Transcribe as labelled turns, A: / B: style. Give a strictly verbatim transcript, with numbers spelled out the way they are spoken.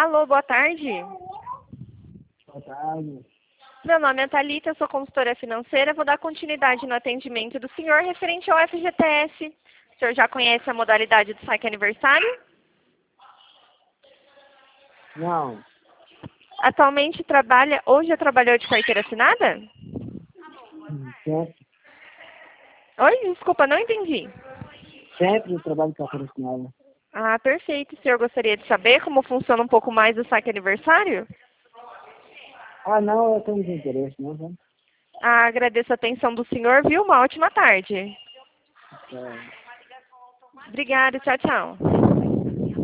A: Alô, boa tarde.
B: Boa tarde.
A: Meu nome é Thalita, eu sou consultora financeira. Vou dar continuidade no atendimento do senhor referente ao F G T S. O senhor já conhece a modalidade do saque aniversário?
B: Não.
A: Atualmente trabalha, ou já trabalhou de carteira assinada?
B: Sempre,
A: Oi, desculpa, não entendi.
B: sempre eu trabalho com carteira assinada.
A: Ah, perfeito. O senhor gostaria de saber como funciona um pouco mais o saque aniversário?
B: Ah, não, eu tenho interesse, não, né?
A: Ah, agradeço a atenção do senhor, viu? Uma ótima tarde.
B: É.
A: Obrigada, tchau, tchau.